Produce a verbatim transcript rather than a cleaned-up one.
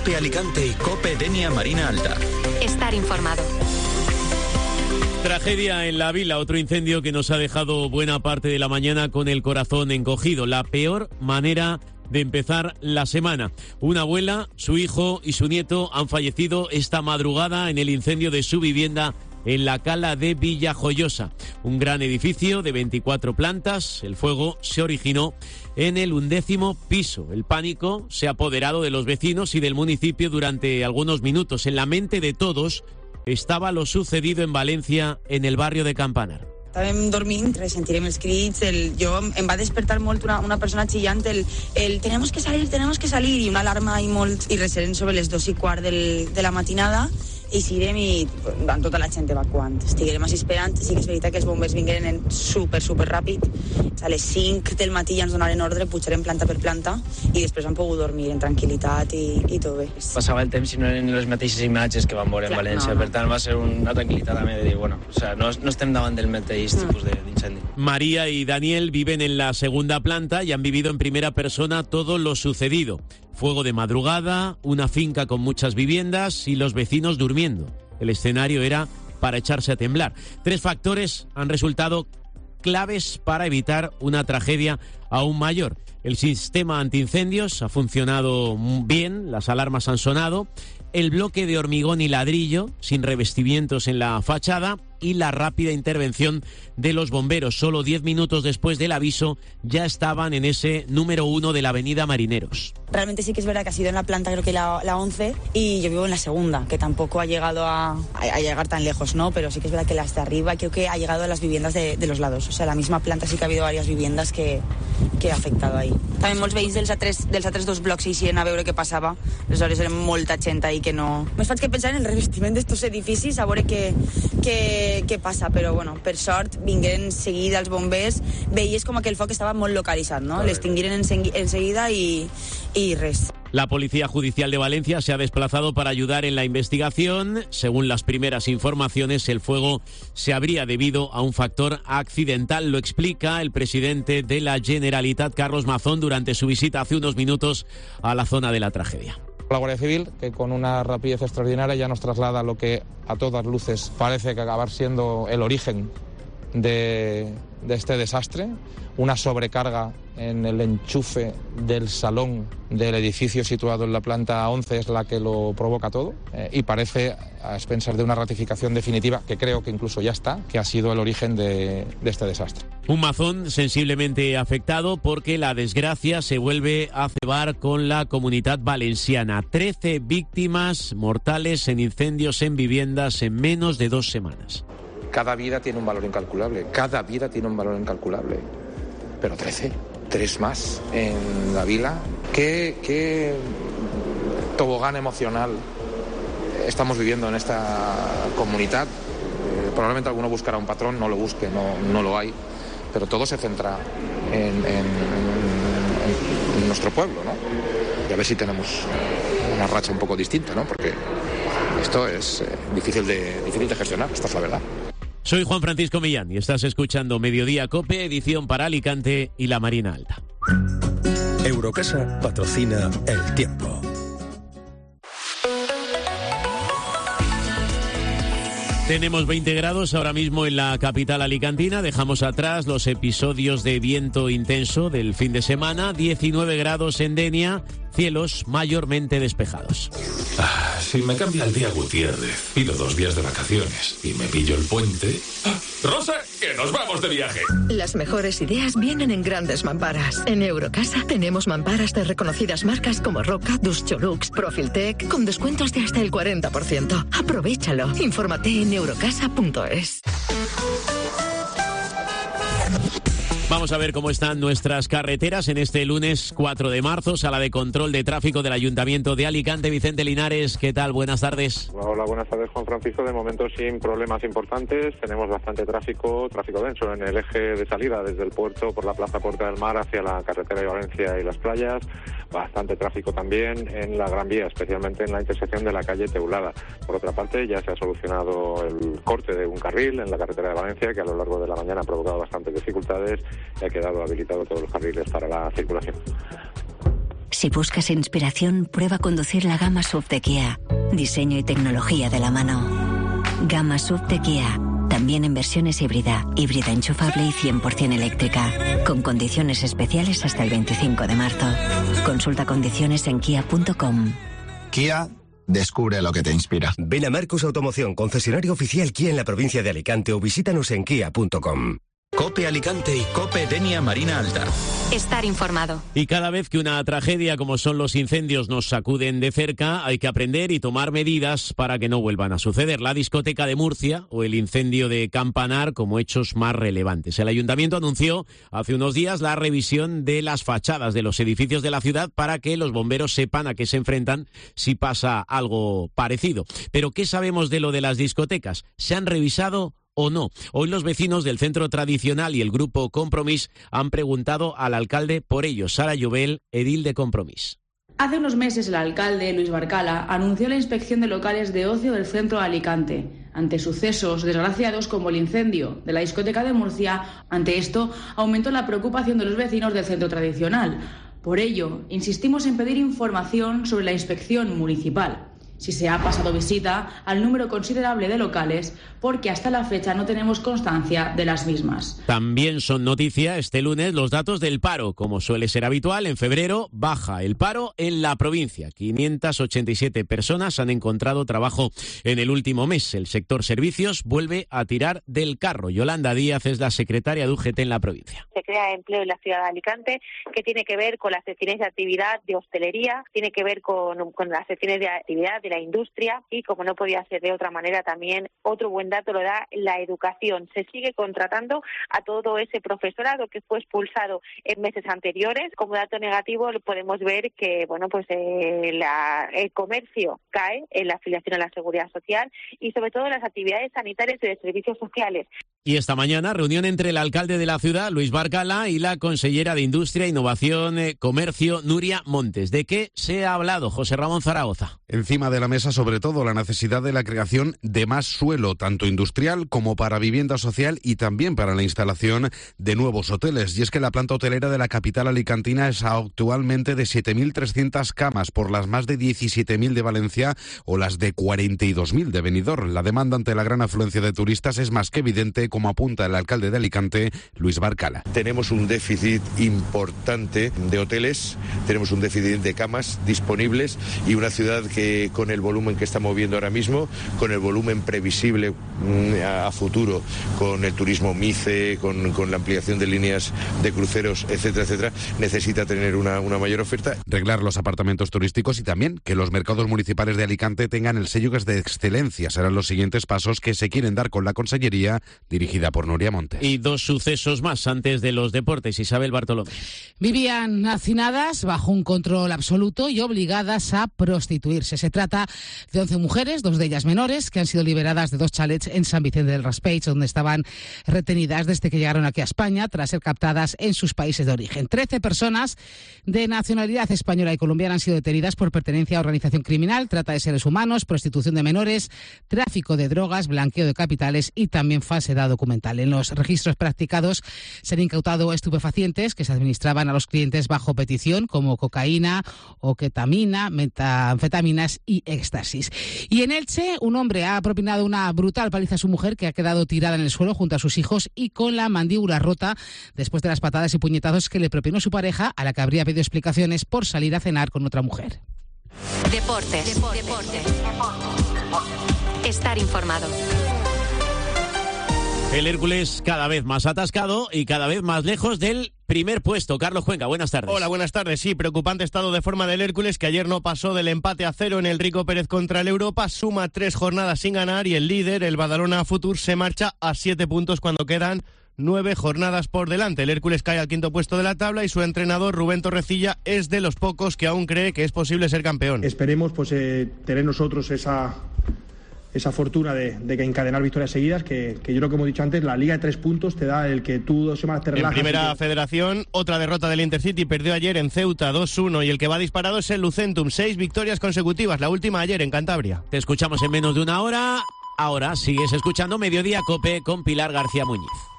COPE Alicante y COPE Denia Marina Alta. Estar informado. Tragedia en La Vila, otro incendio que nos ha dejado buena parte de la mañana con el corazón encogido. La peor manera de empezar la semana. Una abuela, su hijo y su nieto han fallecido esta madrugada en el incendio de su vivienda en la cala de Villajoyosa. Un gran edificio de veinticuatro plantas. El fuego se originó en el undécimo piso. El pánico se ha apoderado de los vecinos y del municipio durante algunos minutos. En la mente de todos estaba lo sucedido en Valencia, en el barrio de Campanar. Estàvem dormint, sentirem els crits, el, jo em va despertar molt una, una persona xillant, el, el tenemos que salir, tenemos que salir, i una alarma i molt, i res, eren sobre les dos i quart del, de la matinada, i sirem i amb tota la gent evacuant. Estiguem així esperant, sí que és veritat que els bombers vingueren super, super ràpid. A les cinc del matí ja ens donaren ordre, pujarem planta per planta i després han pogut dormir en tranquil·litat i, i tot bé. Passava el temps i no eren les mateixes imatges que vam veure en València, no, no. Per tant va ser una tranquil·litat també de dir, bueno, o sea, no, no estem davant del mateix tipus de, d'incendi. María y Daniel viven en la segunda planta y han vivido en primera persona todo lo sucedido. Fuego de madrugada, una finca con muchas viviendas y los vecinos durmiendo. El escenario era para echarse a temblar. Tres factores han resultado claves para evitar una tragedia aún mayor. El sistema antiincendios ha funcionado bien, las alarmas han sonado, el bloque de hormigón y ladrillo sin revestimientos en la fachada y la rápida intervención de los bomberos. Solo diez minutos después del aviso ya estaban en ese número uno de la avenida Marineros. Realmente sí que es verdad que ha sido en la planta, creo que la, la once, y yo vivo en la segunda, que tampoco ha llegado a, a, a llegar tan lejos, ¿no? Pero sí que es verdad que las de arriba creo que ha llegado a las viviendas de, de los lados. O sea, la misma planta sí que ha habido varias viviendas que, que ha afectado ahí. També molts veïns dels altres, dels altres dos blocs eixien a veure què passava. Aleshores era molta gent ahí que no... Més faig que pensar en el revestiment d'estos edificis, a veure què, què, què passa, però bueno, per sort vingueren seguida els bombers, veies com que el foc estava molt localitzat, no? L'extinguiren en, en seguida i, i res. La Policía Judicial de Valencia se ha desplazado para ayudar en la investigación. Según las primeras informaciones, el fuego se habría debido a un factor accidental. Lo explica el presidente de la Generalitat, Carlos Mazón, durante su visita hace unos minutos a la zona de la tragedia. La Guardia Civil, que con una rapidez extraordinaria ya nos traslada lo que a todas luces parece que acabar siendo el origen de, de este desastre, una sobrecarga en el enchufe del salón del edificio situado en la planta once es la que lo provoca todo, eh, y parece, a expensas de una ratificación definitiva, que creo que incluso ya está, que ha sido el origen de, de este desastre. Un Mazón sensiblemente afectado porque la desgracia se vuelve a cebar con la Comunitat Valenciana. Trece víctimas mortales en incendios en viviendas en menos de dos semanas. Cada vida tiene un valor incalculable, cada vida tiene un valor incalculable, pero trece, tres más en la Vila. ¿Qué, qué tobogán emocional estamos viviendo en esta comunidad? Eh, probablemente alguno buscará un patrón, no lo busque, no, no lo hay, pero todo se centra en, en, en, en nuestro pueblo, ¿no? Y a ver si tenemos una racha un poco distinta, ¿no? Porque esto es eh, difícil de, difícil de gestionar, esta es la verdad. Soy Juan Francisco Millán y estás escuchando Mediodía COPE, edición para Alicante y la Marina Alta. Eurocasa patrocina El Tiempo. Tenemos veinte grados ahora mismo en la capital alicantina. Dejamos atrás los episodios de viento intenso del fin de semana. diecinueve grados en Denia, cielos mayormente despejados. Ah, si me cambia el día Gutiérrez, pido dos días de vacaciones y me pillo el puente... ¡Ah! ¡Rosa, que nos vamos de viaje! Las mejores ideas vienen en grandes mamparas. En Eurocasa tenemos mamparas de reconocidas marcas como Roca, Duscholux, Profiltec, con descuentos de hasta el cuarenta por ciento. Aprovechalo. Infórmate en eurocasa punto es. Vamos a ver cómo están nuestras carreteras en este lunes cuatro de marzo. Sala de control de tráfico del Ayuntamiento de Alicante. Vicente Linares, ¿qué tal? Buenas tardes. Hola, buenas tardes, Juan Francisco. De momento sin problemas importantes. Tenemos bastante tráfico, tráfico denso en el eje de salida desde el puerto por la Plaza Puerta del Mar hacia la carretera de Valencia y las playas. Bastante tráfico también en la Gran Vía, especialmente en la intersección de la calle Teulada. Por otra parte, ya se ha solucionado el corte de un carril en la carretera de Valencia, que a lo largo de la mañana ha provocado bastantes dificultades y ha quedado habilitado todos los carriles para la circulación. Si buscas inspiración, prueba conducir la gama S U V de Kia. Diseño y tecnología de la mano. Gama S U V de Kia. También en versiones híbrida, híbrida enchufable y cien por ciento eléctrica. Con condiciones especiales hasta el veinticinco de marzo. Consulta condiciones en kia punto com. Kia, descubre lo que te inspira. Ven a Marcos Automoción, concesionario oficial Kia en la provincia de Alicante, o visítanos en kia punto com. COPE Alicante y COPE Denia Marina Alta. Estar informado. Y cada vez que una tragedia como son los incendios nos sacuden de cerca, hay que aprender y tomar medidas para que no vuelvan a suceder. La discoteca de Murcia o el incendio de Campanar como hechos más relevantes. El ayuntamiento anunció hace unos días la revisión de las fachadas de los edificios de la ciudad para que los bomberos sepan a qué se enfrentan si pasa algo parecido. Pero ¿qué sabemos de lo de las discotecas? ¿Se han revisado o no? Hoy los vecinos del Centro Tradicional y el Grupo Compromís han preguntado al alcalde por ello. Sara Llobel, edil de Compromís. Hace unos meses el alcalde, Luis Barcala, anunció la inspección de locales de ocio del centro de Alicante. Ante sucesos desgraciados como el incendio de la discoteca de Murcia, ante esto aumentó la preocupación de los vecinos del Centro Tradicional. Por ello, insistimos en pedir información sobre la inspección municipal. Si se ha pasado visita al número considerable de locales, porque hasta la fecha no tenemos constancia de las mismas. También son noticia este lunes los datos del paro. Como suele ser habitual, en febrero baja el paro en la provincia. quinientas ochenta y siete personas han encontrado trabajo en el último mes. El sector servicios vuelve a tirar del carro. Yolanda Díaz es la secretaria de U G T en la provincia. Se crea empleo en la ciudad de Alicante que tiene que ver con las secciones de actividad de hostelería, tiene que ver con, con las secciones de actividad de la industria y, como no podía ser de otra manera, también otro buen dato lo da la educación. Se sigue contratando a todo ese profesorado que fue expulsado en meses anteriores. Como dato negativo podemos ver que bueno pues eh, la, el comercio cae en la afiliación a la seguridad social y sobre todo en las actividades sanitarias y de servicios sociales. Y esta mañana, reunión entre el alcalde de la ciudad, Luis Barcala, y la consellera de Industria, Innovación, eh, Comercio, Nuria Montes. ¿De qué se ha hablado, José Ramón Zaragoza? Encima de la mesa, sobre todo, la necesidad de la creación de más suelo, tanto industrial como para vivienda social y también para la instalación de nuevos hoteles. Y es que la planta hotelera de la capital alicantina es actualmente de siete mil trescientas camas por las más de diecisiete mil de Valencia o las de cuarenta y dos mil de Benidorm. La demanda ante la gran afluencia de turistas es más que evidente, como apunta el alcalde de Alicante, Luis Barcala. Tenemos un déficit importante de hoteles, tenemos un déficit de camas disponibles y una ciudad que con el volumen que está moviendo ahora mismo, con el volumen previsible a futuro, con el turismo MICE, con, con la ampliación de líneas de cruceros, etcétera, etcétera, necesita tener una, una mayor oferta. Reglar los apartamentos turísticos y también que los mercados municipales de Alicante tengan el sello de excelencia. Serán los siguientes pasos que se quieren dar con la Consellería dirigida por Nuria Montes. Y dos sucesos más antes de los deportes. Isabel Bartolomé. Vivían hacinadas bajo un control absoluto y obligadas a prostituirse. Se trata de once mujeres, dos de ellas menores, que han sido liberadas de dos chalets en San Vicente del Raspeig, donde estaban retenidas desde que llegaron aquí a España tras ser captadas en sus países de origen. Trece personas de nacionalidad española y colombiana han sido detenidas por pertenencia a organización criminal, trata de seres humanos, prostitución de menores, tráfico de drogas, blanqueo de capitales y también falsedad documental. En los registros practicados se han incautado estupefacientes que se administraban a los clientes bajo petición, como cocaína o ketamina, metanfetaminas y éxtasis. Y en Elche, un hombre ha propinado una brutal paliza a su mujer, que ha quedado tirada en el suelo junto a sus hijos y con la mandíbula rota después de las patadas y puñetazos que le propinó su pareja, a la que habría pedido explicaciones por salir a cenar con otra mujer. Deportes. Deportes. Deportes. Estar informado. El Hércules cada vez más atascado y cada vez más lejos del primer puesto. Carlos Cuenca, buenas tardes. Hola, buenas tardes. Sí, preocupante estado de forma del Hércules, que ayer no pasó del empate a cero en el Rico Pérez contra el Europa, suma tres jornadas sin ganar y el líder, el Badalona Futur, se marcha a siete puntos cuando quedan nueve jornadas por delante. El Hércules cae al quinto puesto de la tabla y su entrenador, Rubén Torrecilla, es de los pocos que aún cree que es posible ser campeón. Esperemos pues eh, tener nosotros esa... esa fortuna de, de encadenar victorias seguidas, que, que yo creo que hemos dicho antes, la liga de tres puntos te da el que tú dos semanas te relajas. En primera que... federación, otra derrota del Intercity, perdió ayer en Ceuta dos uno y el que va disparado es el Lucentum, seis victorias consecutivas, la última ayer en Cantabria. Te escuchamos en menos de una hora, ahora sigues escuchando Mediodía Cope con Pilar García Muñiz.